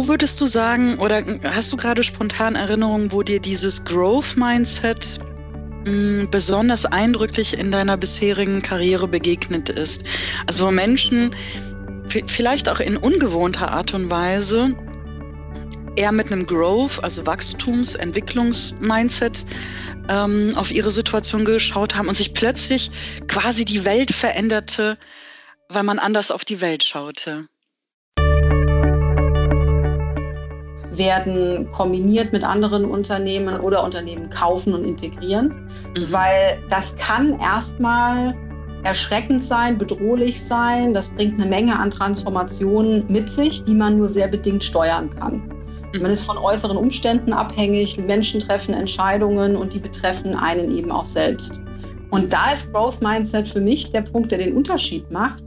würdest du sagen, oder hast du gerade spontan Erinnerungen, wo dir dieses Growth Mindset besonders eindrücklich in deiner bisherigen Karriere begegnet ist? Also wo Menschen vielleicht auch in ungewohnter Art und Weise eher mit einem Growth, also Entwicklungs-Mindset auf ihre Situation geschaut haben und sich plötzlich quasi die Welt veränderte, weil man anders auf die Welt schaute. Werden kombiniert mit anderen Unternehmen oder Unternehmen kaufen und integrieren, weil das kann erstmal erschreckend sein, bedrohlich sein. Das bringt eine Menge an Transformationen mit sich, die man nur sehr bedingt steuern kann. Man ist von äußeren Umständen abhängig, Menschen treffen Entscheidungen und die betreffen einen eben auch selbst. Und da ist Growth Mindset für mich der Punkt, der den Unterschied macht.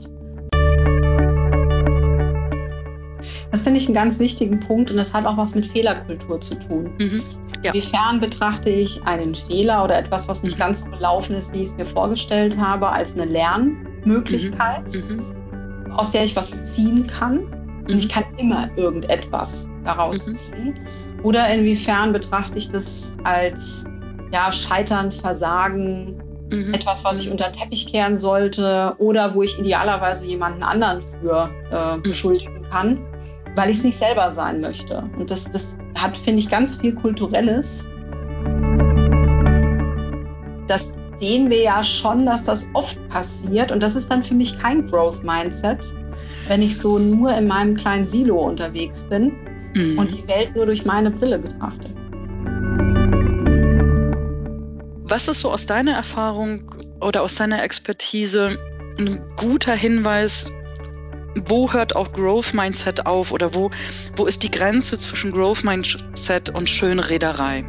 Das finde ich einen ganz wichtigen Punkt und das hat auch was mit Fehlerkultur zu tun. Ja. Inwiefern betrachte ich einen Fehler oder etwas, was nicht ganz so gelaufen ist, wie ich es mir vorgestellt habe, als eine Lernmöglichkeit, aus der ich was ziehen kann. Und ich kann immer irgendetwas daraus ziehen. Oder inwiefern betrachte ich das als Scheitern, Versagen, etwas, was ich unter den Teppich kehren sollte oder wo ich idealerweise jemanden anderen für beschuldigen kann, weil ich es nicht selber sein möchte. Und das hat, finde ich, ganz viel Kulturelles. Das sehen wir ja schon, dass das oft passiert. Und das ist dann für mich kein Growth Mindset, wenn ich so nur in meinem kleinen Silo unterwegs bin und die Welt nur durch meine Brille betrachte. Was ist so aus deiner Erfahrung oder aus deiner Expertise ein guter Hinweis, wo hört auch Growth Mindset auf oder wo ist die Grenze zwischen Growth Mindset und Schönrederei?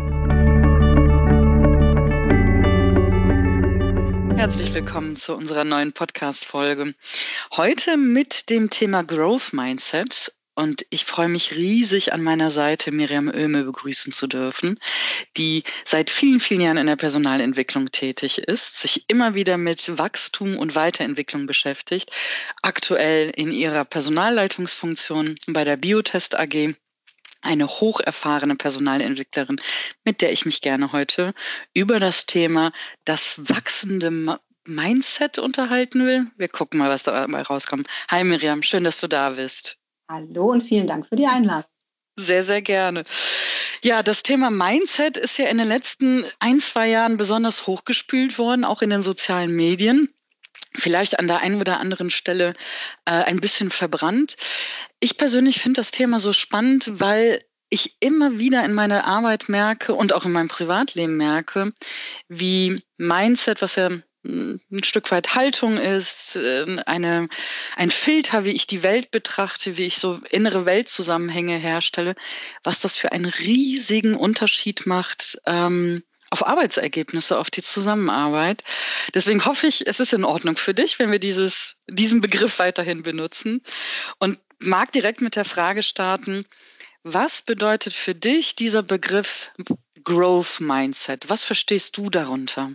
Herzlich willkommen zu unserer neuen Podcast-Folge. Heute mit dem Thema Growth Mindset. Und ich freue mich riesig, an meiner Seite Miriam Oehme begrüßen zu dürfen, die seit vielen, vielen Jahren in der Personalentwicklung tätig ist, sich immer wieder mit Wachstum und Weiterentwicklung beschäftigt, aktuell in ihrer Personalleitungsfunktion bei der Biotest AG. Eine hocherfahrene Personalentwicklerin, mit der ich mich gerne heute über das Thema das wachsende Mindset unterhalten will. Wir gucken mal, was dabei rauskommt. Hi Miriam, schön, dass du da bist. Hallo und vielen Dank für die Einladung. Sehr, sehr gerne. Ja, das Thema Mindset ist ja in den letzten 1-2 Jahren besonders hochgespült worden, auch in den sozialen Medien. Vielleicht an der einen oder anderen Stelle ein bisschen verbrannt. Ich persönlich finde das Thema so spannend, weil ich immer wieder in meiner Arbeit merke und auch in meinem Privatleben merke, wie Mindset, was ja ein Stück weit Haltung ist, ein Filter, wie ich die Welt betrachte, wie ich so innere Weltzusammenhänge herstelle, was das für einen riesigen Unterschied macht auf Arbeitsergebnisse, auf die Zusammenarbeit. Deswegen hoffe ich, es ist in Ordnung für dich, wenn wir diesen Begriff weiterhin benutzen. Und mag direkt mit der Frage starten, was bedeutet für dich dieser Begriff Growth Mindset? Was verstehst du darunter?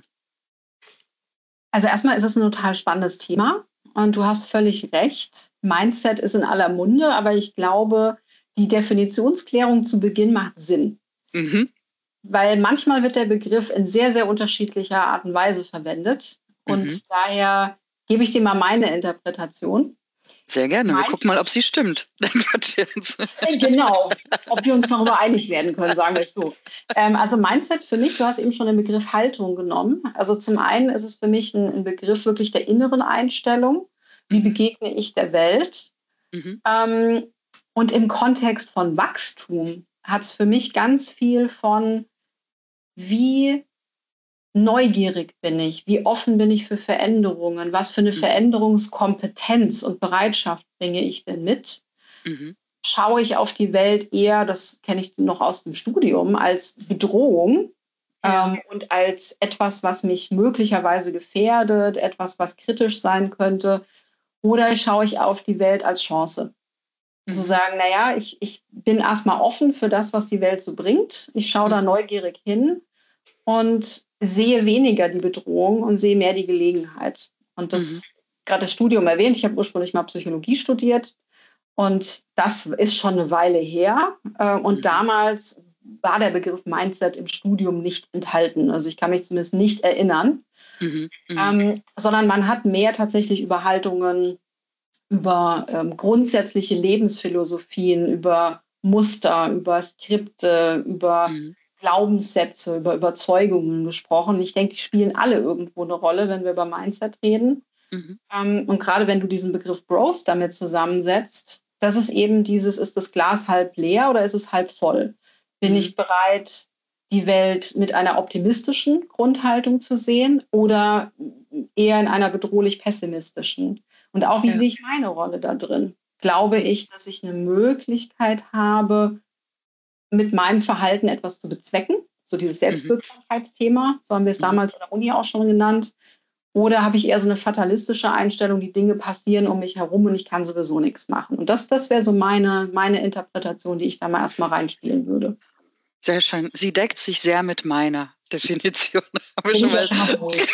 Also erstmal ist es ein total spannendes Thema und du hast völlig recht. Mindset ist in aller Munde, aber ich glaube, die Definitionsklärung zu Beginn macht Sinn. Weil manchmal wird der Begriff in sehr, sehr unterschiedlicher Art und Weise verwendet. Und daher gebe ich dir mal meine Interpretation. Sehr gerne. Wir gucken mal, ob sie stimmt. Genau, ob wir uns darüber einig werden können, sagen wir es so. Also Mindset für mich, du hast eben schon den Begriff Haltung genommen. Also zum einen ist es für mich ein Begriff wirklich der inneren Einstellung. Wie begegne ich der Welt? Und im Kontext von Wachstum hat es für mich ganz viel von, wie neugierig bin ich, wie offen bin ich für Veränderungen, was für eine Veränderungskompetenz und Bereitschaft bringe ich denn mit? Schaue ich auf die Welt eher, das kenne ich noch aus dem Studium, als Bedrohung und als etwas, was mich möglicherweise gefährdet, etwas, was kritisch sein könnte, oder schaue ich auf die Welt als Chance? Zu sagen, naja, ich bin erstmal offen für das, was die Welt so bringt. Ich schaue da neugierig hin und sehe weniger die Bedrohung und sehe mehr die Gelegenheit. Und das gerade das Studium erwähnt. Ich habe ursprünglich mal Psychologie studiert Und das ist schon eine Weile her. Und damals war der Begriff Mindset im Studium nicht enthalten. Also ich kann mich zumindest nicht erinnern. Sondern man hat mehr tatsächlich über Haltungen, über grundsätzliche Lebensphilosophien, über Muster, über Skripte, über Glaubenssätze, über Überzeugungen gesprochen. Ich denke, die spielen alle irgendwo eine Rolle, wenn wir über Mindset reden. Und gerade wenn du diesen Begriff Growth damit zusammensetzt, das ist eben dieses, ist das Glas halb leer oder ist es halb voll? Bin ich bereit, die Welt mit einer optimistischen Grundhaltung zu sehen oder eher in einer bedrohlich pessimistischen? Und auch, wie sehe ich meine Rolle da drin? Glaube ich, dass ich eine Möglichkeit habe, mit meinem Verhalten etwas zu bezwecken? So dieses Selbstwirksamkeitsthema, so haben wir es damals in der Uni auch schon genannt. Oder habe ich eher so eine fatalistische Einstellung, die Dinge passieren um mich herum und ich kann sowieso nichts machen? Und das wäre so meine Interpretation, die ich da mal erstmal reinspielen würde. Sehr schön. Sie deckt sich sehr mit meiner Definition. Bin ich ja schon mal beruhigt.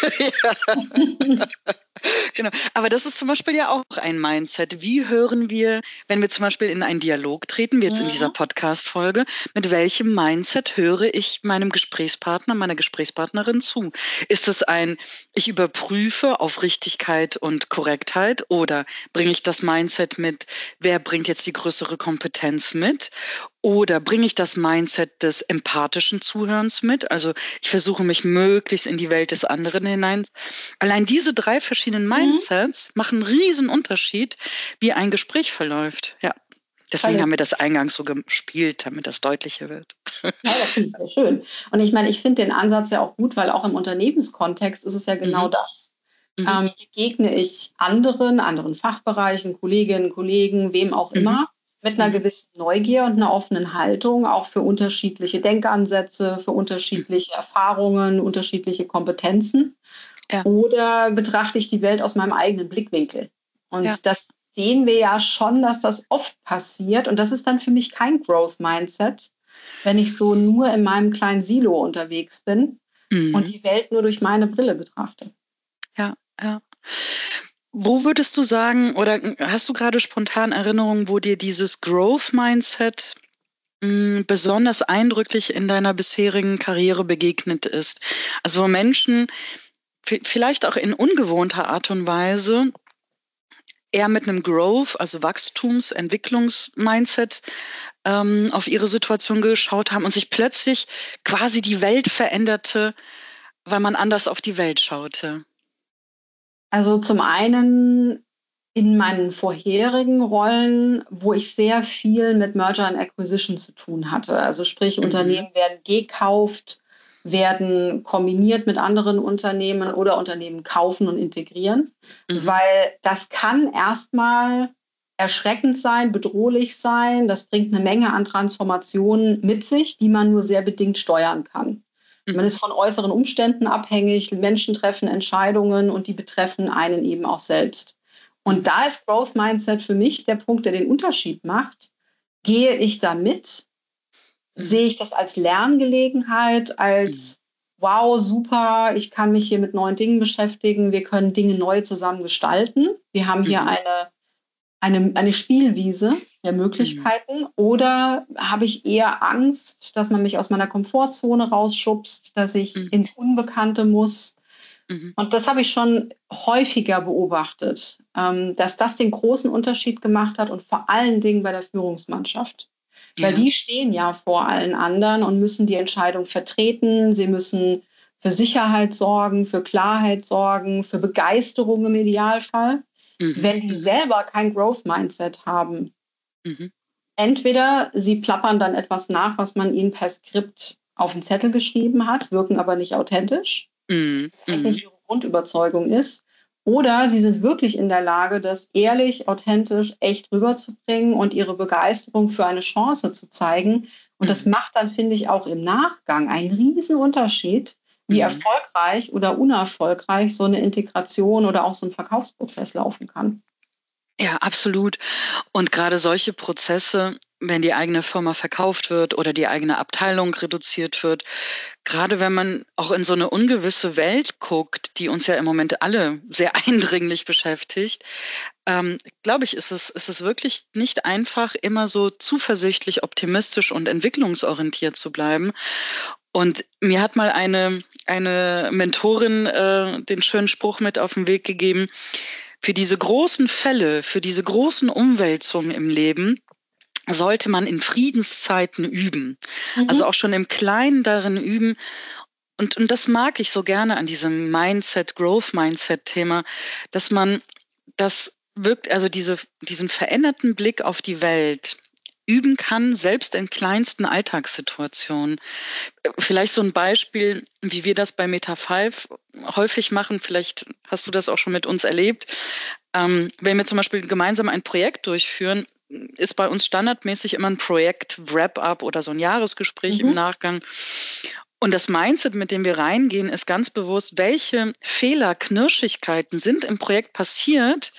Genau. Aber das ist zum Beispiel ja auch ein Mindset. Wie hören wir, wenn wir zum Beispiel in einen Dialog treten, wie jetzt in dieser Podcast-Folge, mit welchem Mindset höre ich meinem Gesprächspartner, meiner Gesprächspartnerin zu? Ist es ich überprüfe auf Richtigkeit und Korrektheit, oder bringe ich das Mindset mit, wer bringt jetzt die größere Kompetenz mit? Oder bringe ich das Mindset des empathischen Zuhörens mit? Also ich versuche mich möglichst in die Welt des anderen hinein. Allein diese 3 verschiedenen Mindsets machen einen riesen Unterschied, wie ein Gespräch verläuft. Ja. Deswegen haben wir das eingangs so gespielt, damit das deutlicher wird. Ja, das finde ich sehr schön. Und ich meine, ich finde den Ansatz ja auch gut, weil auch im Unternehmenskontext ist es ja genau das. Begegne ich anderen Fachbereichen, Kolleginnen, Kollegen, wem auch immer, mit einer gewissen Neugier und einer offenen Haltung, auch für unterschiedliche Denkansätze, für unterschiedliche Erfahrungen, unterschiedliche Kompetenzen. Ja. Oder betrachte ich die Welt aus meinem eigenen Blickwinkel? Und das sehen wir ja schon, dass das oft passiert. Und das ist dann für mich kein Growth-Mindset, wenn ich so nur in meinem kleinen Silo unterwegs bin und die Welt nur durch meine Brille betrachte. Ja, ja. Wo würdest du sagen, oder hast du gerade spontan Erinnerungen, wo dir dieses Growth-Mindset besonders eindrücklich in deiner bisherigen Karriere begegnet ist? Also wo Menschen vielleicht auch in ungewohnter Art und Weise eher mit einem Growth, also Entwicklungs-Mindset auf ihre Situation geschaut haben und sich plötzlich quasi die Welt veränderte, weil man anders auf die Welt schaute. Also zum einen in meinen vorherigen Rollen, wo ich sehr viel mit Merger and Acquisition zu tun hatte. Also sprich, Unternehmen werden gekauft, werden kombiniert mit anderen Unternehmen oder Unternehmen kaufen und integrieren, weil das kann erstmal erschreckend sein, bedrohlich sein. Das bringt eine Menge an Transformationen mit sich, die man nur sehr bedingt steuern kann. Man ist von äußeren Umständen abhängig, Menschen treffen Entscheidungen und die betreffen einen eben auch selbst. Und da ist Growth Mindset für mich der Punkt, der den Unterschied macht. Gehe ich da mit? Sehe ich das als Lerngelegenheit, als wow, super, ich kann mich hier mit neuen Dingen beschäftigen, wir können Dinge neu zusammen gestalten. Wir haben hier eine Spielwiese der Möglichkeiten, oder habe ich eher Angst, dass man mich aus meiner Komfortzone rausschubst, dass ich ins Unbekannte muss? Und das habe ich schon häufiger beobachtet, dass das den großen Unterschied gemacht hat und vor allen Dingen bei der Führungsmannschaft. Weil die stehen ja vor allen anderen und müssen die Entscheidung vertreten. Sie müssen für Sicherheit sorgen, für Klarheit sorgen, für Begeisterung im Idealfall. Wenn die selber kein Growth-Mindset haben, entweder sie plappern dann etwas nach, was man ihnen per Skript auf den Zettel geschrieben hat, wirken aber nicht authentisch, was nicht ihre Grundüberzeugung ist, oder sie sind wirklich in der Lage, das ehrlich, authentisch, echt rüberzubringen und ihre Begeisterung für eine Chance zu zeigen. Und das macht dann, finde ich, auch im Nachgang einen riesen Unterschied, wie erfolgreich oder unerfolgreich so eine Integration oder auch so ein Verkaufsprozess laufen kann. Ja, absolut. Und gerade solche Prozesse, wenn die eigene Firma verkauft wird oder die eigene Abteilung reduziert wird, gerade wenn man auch in so eine ungewisse Welt guckt, die uns ja im Moment alle sehr eindringlich beschäftigt, glaube ich, ist es wirklich nicht einfach, immer so zuversichtlich, optimistisch und entwicklungsorientiert zu bleiben. Und mir hat mal eine Mentorin, den schönen Spruch mit auf den Weg gegeben: „Für diese großen Fälle, für diese großen Umwälzungen im Leben sollte man in Friedenszeiten üben.“ Also, Mhm. auch schon im Kleinen darin üben. Und das mag ich so gerne an diesem Mindset, Growth-Mindset-Thema, dass man das wirkt, also diesen veränderten Blick auf die Welt üben kann, selbst in kleinsten Alltagssituationen. Vielleicht so ein Beispiel, wie wir das bei Meta5 häufig machen, vielleicht hast du das auch schon mit uns erlebt. Wenn wir zum Beispiel gemeinsam ein Projekt durchführen, ist bei uns standardmäßig immer ein Projekt-Wrap-up oder so ein Jahresgespräch im Mhm. Nachgang. Und das Mindset, mit dem wir reingehen, ist ganz bewusst: Welche Fehler, Knirschigkeiten sind im Projekt passiert?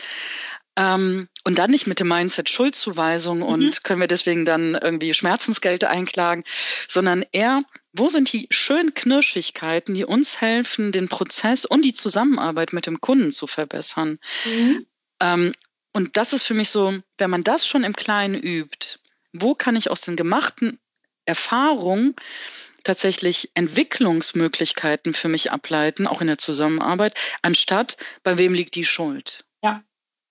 Und dann nicht mit dem Mindset Schuldzuweisung Mhm. und können wir deswegen dann irgendwie Schmerzensgeld einklagen, sondern eher: Wo sind die schönen Knirschigkeiten, die uns helfen, den Prozess und die Zusammenarbeit mit dem Kunden zu verbessern? Mhm. Ähm, und das ist für mich so, wenn man das schon im Kleinen übt, wo kann ich aus den gemachten Erfahrungen tatsächlich Entwicklungsmöglichkeiten für mich ableiten, auch in der Zusammenarbeit, anstatt bei wem liegt die Schuld? Ja,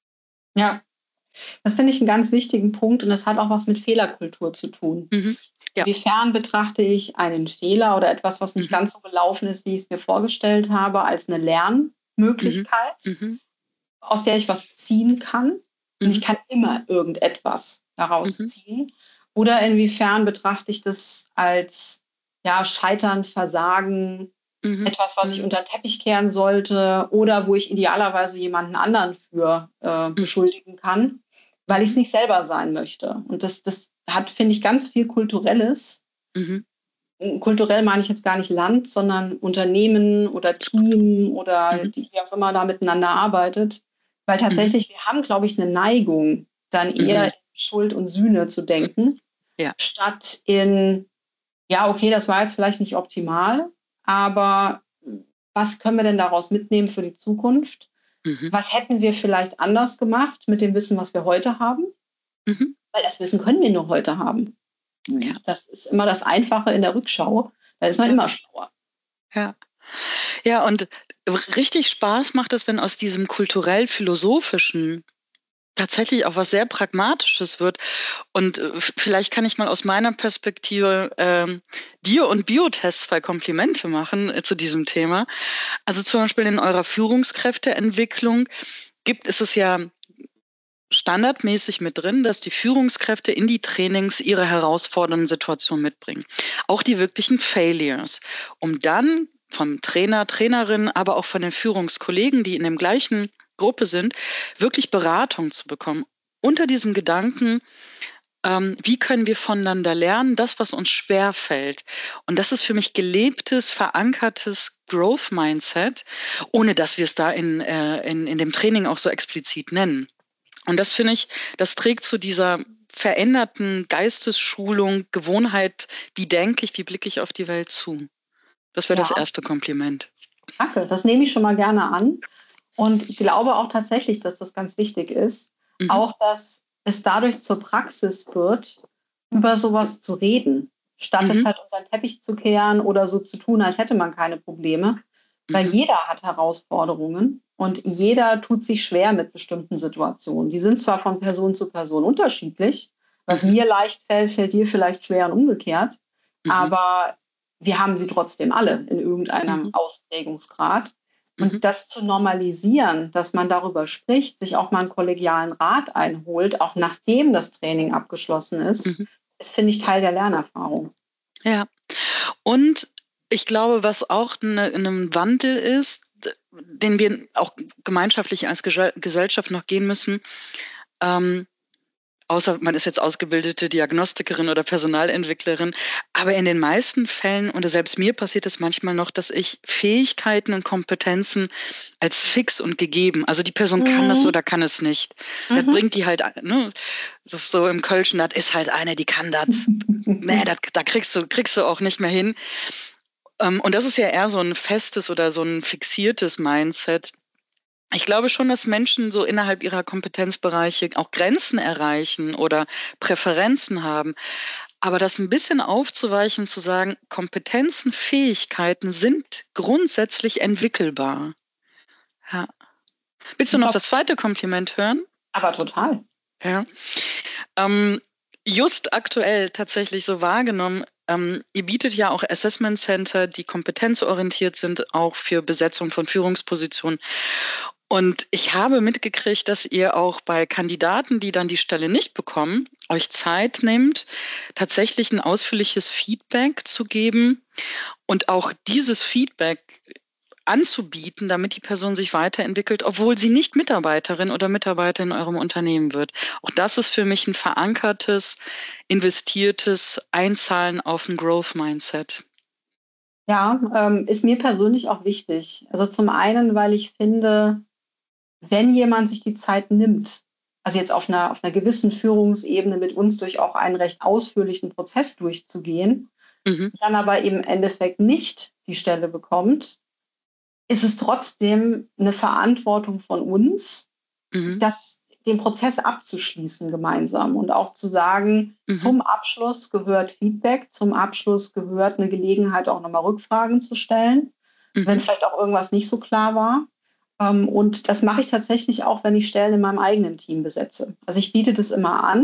ja. Das finde ich einen ganz wichtigen Punkt und das hat auch was mit Fehlerkultur zu tun. Mhm. Ja. Inwiefern betrachte ich einen Fehler oder etwas, was nicht Mhm. ganz so gelaufen ist, wie ich es mir vorgestellt habe, als eine Mhm. Lernmöglichkeit, Mhm. aus der ich was ziehen kann und ich Mhm. kann immer irgendetwas daraus Mhm. ziehen? Oder inwiefern betrachte ich das als, ja, Scheitern, Versagen, Mhm. etwas, was ich Mhm. unter 'n Teppich kehren sollte oder wo ich idealerweise jemanden anderen für, Mhm. beschuldigen kann, weil ich es Mhm. nicht selber sein möchte. Und das hat, finde ich, ganz viel Kulturelles. Mhm. Kulturell meine ich jetzt gar nicht Land, sondern Unternehmen oder Ist gut. Team oder Mhm. die wie auch immer da miteinander arbeitet. Weil Mhm. tatsächlich, wir haben, glaube ich, eine Neigung, dann eher Mhm. in Schuld und Sühne zu denken, Ja. statt in: „Ja, okay, das war jetzt vielleicht nicht optimal, aber was können wir denn daraus mitnehmen für die Zukunft? Mhm. Was hätten wir vielleicht anders gemacht mit dem Wissen, was wir heute haben?“ Mhm. Weil das Wissen können wir nur heute haben. Ja. Das ist immer das Einfache in der Rückschau. Da ist man Ja. immer schlauer. Ja. Ja, und richtig Spaß macht es, wenn aus diesem kulturell-philosophischen tatsächlich auch was sehr Pragmatisches wird. Und, vielleicht kann ich mal aus meiner Perspektive, dir und Biotest 2 Komplimente machen, zu diesem Thema. Also, zum Beispiel in eurer Führungskräfteentwicklung ist es ja standardmäßig mit drin, dass die Führungskräfte in die Trainings ihre herausfordernden Situationen mitbringen. Auch die wirklichen Failures, um dann vom Trainer, Trainerin, aber auch von den Führungskollegen, die in dem gleichen Gruppe sind, wirklich Beratung zu bekommen. Unter diesem Gedanken, wie können wir voneinander lernen, das, was uns schwerfällt. Und das ist für mich gelebtes, verankertes Growth-Mindset, ohne dass wir es da in dem Training auch so explizit nennen. Und das finde ich, das trägt zu dieser veränderten Geistesschulung, Gewohnheit: Wie denke ich, wie blicke ich auf die Welt zu? Das wäre das Ja, erste Kompliment. danke. Das nehme ich schon mal gerne an und glaube auch tatsächlich, dass das ganz wichtig ist. Mhm, Auch, dass es dadurch zur Praxis wird, über sowas zu reden, statt es mhm, halt unter den Teppich zu kehren oder so zu tun, als hätte man keine Probleme. Weil mhm, jeder hat Herausforderungen und jeder tut sich schwer mit bestimmten Situationen. Die sind zwar von Person zu Person unterschiedlich. Was mhm, mir leicht fällt, fällt dir vielleicht schwer und umgekehrt. mhm, Aber wir haben sie trotzdem alle in irgendeinem mhm, Ausprägungsgrad. mhm, Und das zu normalisieren, dass man darüber spricht, sich auch mal einen kollegialen Rat einholt, auch nachdem das Training abgeschlossen ist, mhm. ist, finde ich, Teil der Lernerfahrung. Ja. Und ich glaube, was auch 'n Wandel ist, den wir auch gemeinschaftlich als Gesellschaft noch gehen müssen, ähm außer man ist jetzt ausgebildete Diagnostikerin oder Personalentwicklerin. Aber in den meisten Fällen, und selbst mir passiert es manchmal noch, dass ich Fähigkeiten und Kompetenzen als fix und gegeben, also die Person kann das Mhm. oder kann es nicht. Das Mhm. bringt die halt, ne? Das ist so im Kölschen, das ist halt eine, die kann das. Nee, da kriegst du auch nicht mehr hin. Und das ist ja eher so ein festes oder so ein fixiertes Mindset. Ich glaube schon, dass Menschen so innerhalb ihrer Kompetenzbereiche auch Grenzen erreichen oder Präferenzen haben. Aber das ein bisschen aufzuweichen, zu sagen, Kompetenzen, Fähigkeiten sind grundsätzlich entwickelbar. Ja. Willst du Ich noch glaube, das zweite Kompliment hören? aber total. Ja. Ähm, just aktuell tatsächlich so wahrgenommen, ihr bietet ja auch Assessment Center, die kompetenzorientiert sind, auch für Besetzung von Führungspositionen. Und ich habe mitgekriegt, dass ihr auch bei Kandidaten, die dann die Stelle nicht bekommen, euch Zeit nehmt, tatsächlich ein ausführliches Feedback zu geben und auch dieses Feedback anzubieten, damit die Person sich weiterentwickelt, obwohl sie nicht Mitarbeiterin oder Mitarbeiter in eurem Unternehmen wird. Auch das ist für mich ein verankertes, investiertes Einzahlen auf ein Growth Mindset. Ja, ist mir persönlich auch wichtig. Also zum einen, weil ich finde, wenn jemand sich die Zeit nimmt, also jetzt auf einer gewissen Führungsebene mit uns durch auch einen recht ausführlichen Prozess durchzugehen, Mhm. dann aber im Endeffekt nicht die Stelle bekommt, ist es trotzdem eine Verantwortung von uns, Mhm. den Prozess abzuschließen gemeinsam und auch zu sagen, Mhm. zum Abschluss gehört Feedback, zum Abschluss gehört eine Gelegenheit, auch nochmal Rückfragen zu stellen, wenn Mhm. vielleicht auch irgendwas nicht so klar war. Und das mache ich tatsächlich auch, wenn ich Stellen in meinem eigenen Team besetze. Also ich biete das immer an,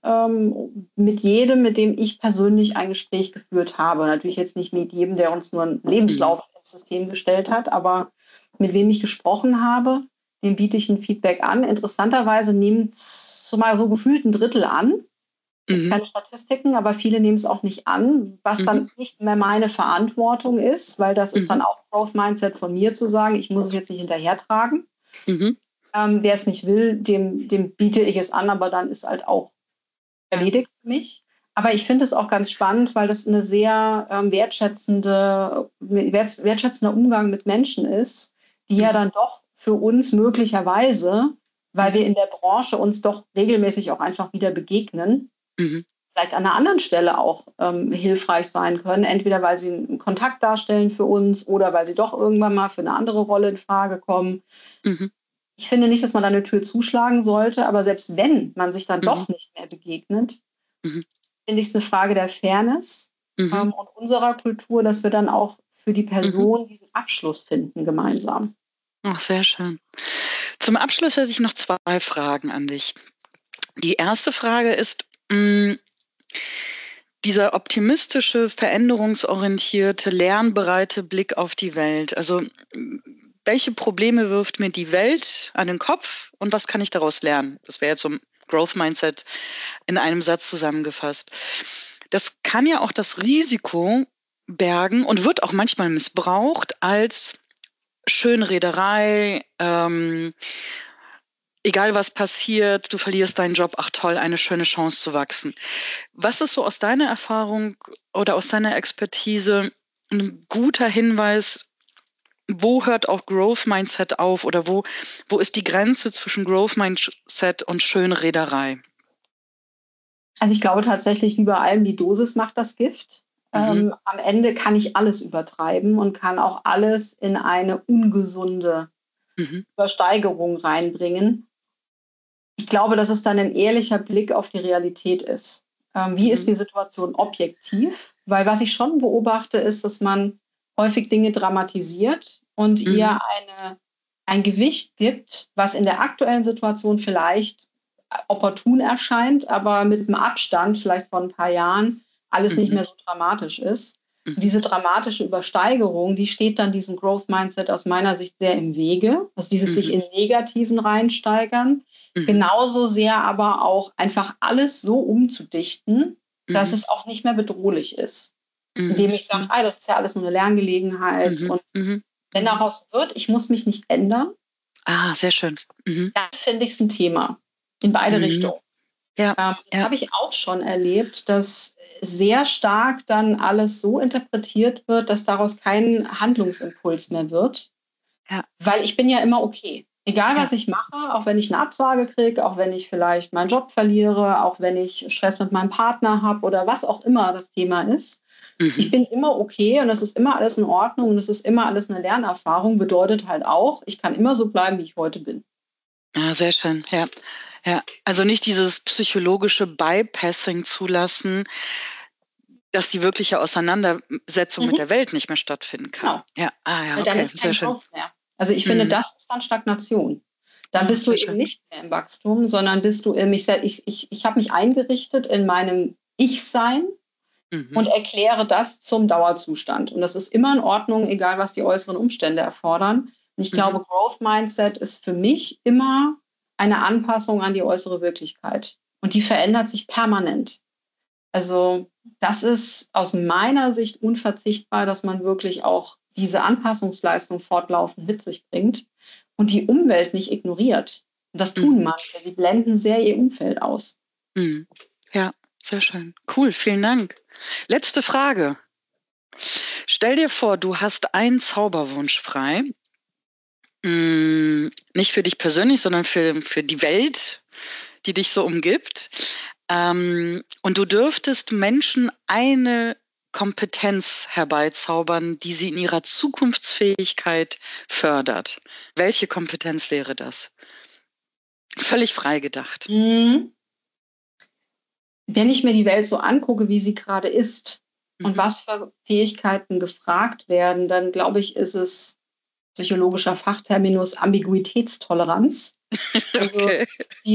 mit jedem, mit dem ich persönlich ein Gespräch geführt habe. Natürlich jetzt nicht mit jedem, der uns nur einen Mhm. Lebenslauf ins System gestellt hat, aber mit wem ich gesprochen habe, dem biete ich ein Feedback an. Interessanterweise nehmen es so mal so gefühlt ein Drittel an. Jetzt Mhm. keine Statistiken, aber viele nehmen es auch nicht an, was Mhm. dann nicht mehr meine Verantwortung ist, weil das ist dann Mhm. auch Growth Mindset von mir zu sagen, ich muss es jetzt nicht hinterhertragen. Mhm. Wer es nicht will, dem biete ich es an, aber dann ist halt auch Ja. erledigt für mich. Aber ich finde es auch ganz spannend, weil das eine sehr wertschätzender Umgang mit Menschen ist, die ja Mhm. dann doch für uns möglicherweise, weil wir Mhm. in der Branche uns doch regelmäßig auch einfach wieder begegnen, Mhm. vielleicht an einer anderen Stelle auch hilfreich sein können. Entweder weil sie einen Kontakt darstellen für uns oder weil sie doch irgendwann mal für eine andere Rolle in Frage kommen. Mhm. Ich finde nicht, dass man da eine Tür zuschlagen sollte, aber selbst wenn man sich dann Mhm. doch nicht mehr begegnet, Mhm. finde ich es eine Frage der Fairness Mhm. und unserer Kultur, dass wir dann auch für die Mhm. Person diesen Abschluss finden gemeinsam. Ach, sehr schön. Zum Abschluss hätte ich noch zwei Fragen an dich. Die erste Frage ist, dieser optimistische, veränderungsorientierte, lernbereite Blick auf die Welt. Also, welche Probleme wirft mir die Welt an den Kopf und was kann ich daraus lernen? Das wäre jetzt so 'n Growth Mindset in einem Satz zusammengefasst. Das kann ja auch das Risiko bergen und wird auch manchmal missbraucht als Schönrederei, egal was passiert, du verlierst deinen Job, ach toll, eine schöne Chance zu wachsen. Was ist so aus deiner Erfahrung oder aus deiner Expertise ein guter Hinweis, wo hört auch Growth Mindset auf oder wo ist die Grenze zwischen Growth Mindset und Schönrederei? Also ich glaube tatsächlich, wie bei allem, die Dosis macht das Gift. Mhm. Am Ende kann ich alles übertreiben und kann auch alles in eine ungesunde Mhm. Übersteigerung reinbringen. Ich glaube, dass es dann ein ehrlicher Blick auf die Realität ist. Wie ist Mhm. die Situation objektiv? Weil was ich schon beobachte, ist, dass man häufig Dinge dramatisiert und ihr Mhm. ein Gewicht gibt, was in der aktuellen Situation vielleicht opportun erscheint, aber mit dem Abstand vielleicht von ein paar Jahren alles nicht Mhm. mehr so dramatisch ist. Und Mhm. diese dramatische Übersteigerung, die steht dann diesem Growth Mindset aus meiner Sicht sehr im Wege. Also dieses sich Mhm. in Negativen reinsteigern. Mhm. Genauso sehr aber auch einfach alles so umzudichten, dass Mhm. es auch nicht mehr bedrohlich ist. Indem Mhm. ich sage, Mhm. das ist ja alles nur eine Lerngelegenheit Mhm. und Mhm. wenn Mhm. daraus wird, ich muss mich nicht ändern, Ah, sehr schön. Mhm. dann finde ich es ein Thema in beide Mhm. Richtungen. Ja, Das ja, habe ich auch schon erlebt, dass sehr stark dann alles so interpretiert wird, dass daraus kein Handlungsimpuls mehr wird, ja, weil ich bin ja immer okay. Egal, ja. was ich mache, auch wenn ich eine Absage kriege, auch wenn ich vielleicht meinen Job verliere, auch wenn ich Stress mit meinem Partner habe oder was auch immer das Thema ist. Ich Mhm. bin immer okay und es ist immer alles in Ordnung und es ist immer alles eine Lernerfahrung, bedeutet halt auch, ich kann immer so bleiben, wie ich heute bin. Ja, sehr schön. Ja, ja. Also nicht dieses psychologische Bypassing zulassen, dass die wirkliche Auseinandersetzung mit Mhm, der Welt nicht mehr stattfinden kann. genau. Ja, ja, Weil dann okay, ist sehr kein schön. Growth mehr. Also, ich finde, Mhm. das ist dann Stagnation. Dann Ja, bist du sehr eben schön. nicht mehr im Wachstum, sondern bist du im ich habe mich eingerichtet in meinem Ich-Sein und Mhm. erkläre das zum Dauerzustand. Und das ist immer in Ordnung, egal was die äußeren Umstände erfordern. Und ich Mhm. glaube, Growth Mindset ist für mich immer eine Anpassung an die äußere Wirklichkeit. Und die verändert sich permanent. Also, das ist aus meiner Sicht unverzichtbar, dass man wirklich auch diese Anpassungsleistung fortlaufend mit sich bringt und die Umwelt nicht ignoriert. Und das tun Mhm. manche. Sie blenden sehr ihr Umfeld aus. Mhm. Ja, sehr schön. Cool, vielen Dank. Letzte Frage. Stell dir vor, du hast einen Zauberwunsch frei. Nicht für dich persönlich, sondern für die Welt, die dich so umgibt. Und du dürftest Menschen eine Kompetenz herbeizaubern, die sie in ihrer Zukunftsfähigkeit fördert. Welche Kompetenz wäre das? Völlig frei gedacht. Mhm. Wenn ich mir die Welt so angucke, wie sie gerade ist und Mhm. was für Fähigkeiten gefragt werden, dann glaube ich, ist es psychologischer Fachterminus Ambiguitätstoleranz. Also Okay.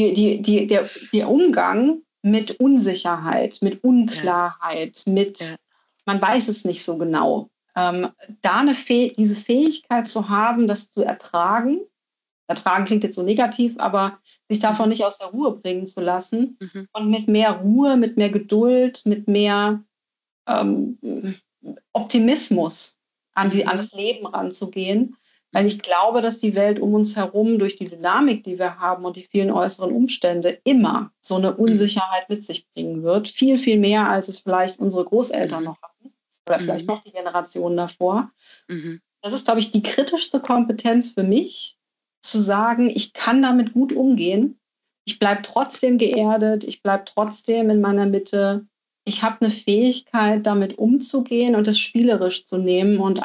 der Umgang mit Unsicherheit, mit Ja, Unklarheit, ja. mit man weiß es nicht so genau. Ähm, da diese Fähigkeit zu haben, das zu ertragen, ertragen klingt jetzt so negativ, aber sich davon Mhm. nicht aus der Ruhe bringen zu lassen Mhm. und mit mehr Ruhe, mit mehr Geduld, mit mehr ähm, Optimismus an Mhm. das Leben ranzugehen. Weil Mhm. ich glaube, dass die Welt um uns herum durch die Dynamik, die wir haben und die vielen äußeren Umstände immer so eine Mhm. Unsicherheit mit sich bringen wird. Viel, viel mehr, als es vielleicht unsere Großeltern Mhm. noch hatten oder vielleicht Mhm. noch die Generationen davor. Mhm. Das ist, glaube ich, die kritischste Kompetenz für mich, zu sagen, ich kann damit gut umgehen. Ich bleibe trotzdem geerdet, ich bleibe trotzdem in meiner Mitte. Ich habe eine Fähigkeit, damit umzugehen und es spielerisch zu nehmen und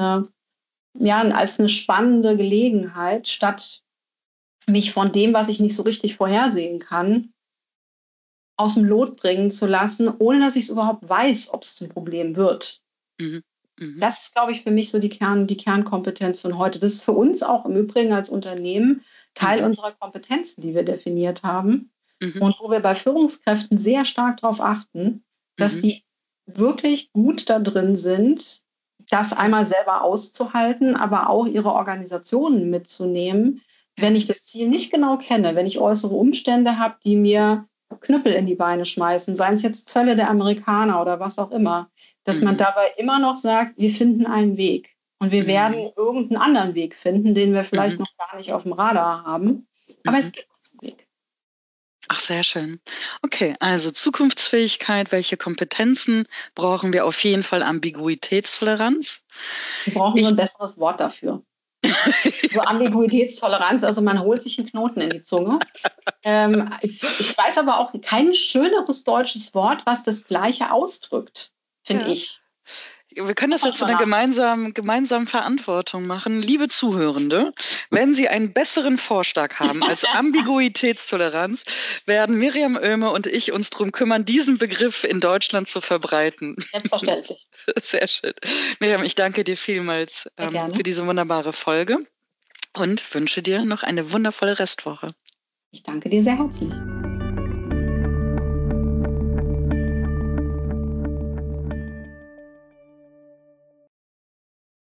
als eine spannende Gelegenheit, statt mich von dem, was ich nicht so richtig vorhersehen kann, aus dem Lot bringen zu lassen, ohne dass ich es überhaupt weiß, ob es zum Problem wird. Mhm. Mhm. Das ist, glaube ich, für mich so die Kernkompetenz von heute. Das ist für uns auch im Übrigen als Unternehmen Teil Mhm. unserer Kompetenzen, die wir definiert haben Mhm. und wo wir bei Führungskräften sehr stark darauf achten, dass Mhm. die wirklich gut da drin sind, das Ja, einmal selber auszuhalten, aber auch ihre Organisationen mitzunehmen, ja. wenn ich das Ziel nicht genau kenne, wenn ich äußere Umstände habe, die mir Knüppel in die Beine schmeißen, seien es jetzt Zölle der Amerikaner oder was auch immer, dass man Mhm. dabei immer noch sagt, wir finden einen Weg. Und wir Mhm. werden irgendeinen anderen Weg finden, den wir vielleicht Mhm. noch gar nicht auf dem Radar haben. Aber Mhm. es gibt einen Weg. Ach, sehr schön. Okay, also Zukunftsfähigkeit, welche Kompetenzen brauchen wir? Auf jeden Fall Ambiguitätstoleranz. Wir brauchen nur Ich ein besseres Wort dafür. So Ambiguitätstoleranz, also man holt sich einen Knoten in die Zunge. Ich weiß aber auch kein schöneres deutsches Wort, was das Gleiche ausdrückt, finde ja. ich. Wir können Muss das man jetzt zu drüber einer nachdenken. gemeinsamen Verantwortung machen. Liebe Zuhörende, wenn Sie einen besseren Vorschlag haben als Ambiguitätstoleranz, werden Miriam Oehme und ich uns darum kümmern, diesen Begriff in Deutschland zu verbreiten. Selbstverständlich. Sehr schön. Miriam, ich danke dir vielmals Sehr für gerne. diese wunderbare Folge und wünsche dir noch eine wundervolle Restwoche. Ich danke dir sehr herzlich.